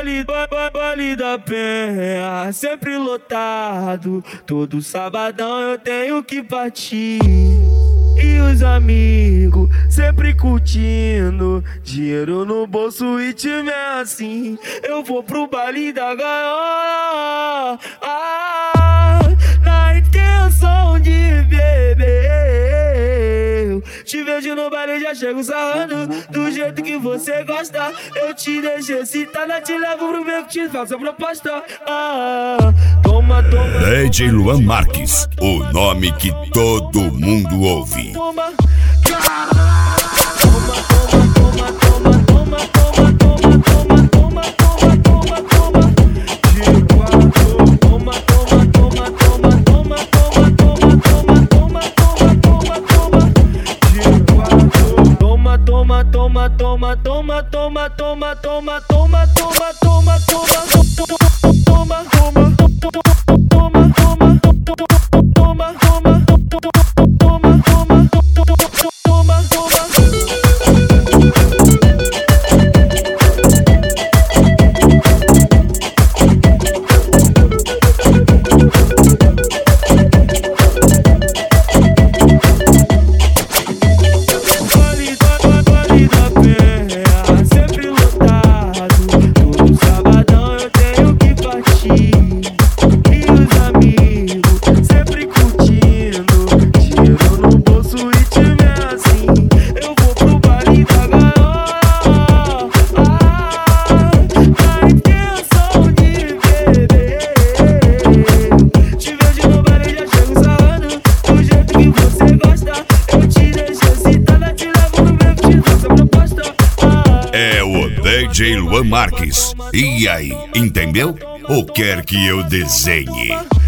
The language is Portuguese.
Baile da Penha, sempre lotado. Todo sabadão eu tenho que partir. E os amigos sempre curtindo, dinheiro no bolso e time é assim. Eu vou pro baile da gaiola, na intenção de beber. Te vejo no baile, já chego sarrando do jeito que você gosta. Eu te deixo excitada, te levo pro meu que te faço a proposta. Toma, toma. DJ Luan Marques, o nome que todo mundo ouve. Toma, toma, toma, toma, toma, toma, toma, toma, toma, toma, toma, toma, de quatro. Toma, toma, toma, toma, toma, toma, toma, toma, toma, toma, toma, toma, de quatro. Toma, toma, toma, toma, toma, toma, toma, toma, toma, toma, toma, toma, toma, toma. DJ Luan Marques. E aí, entendeu? Ou quer que eu desenhe?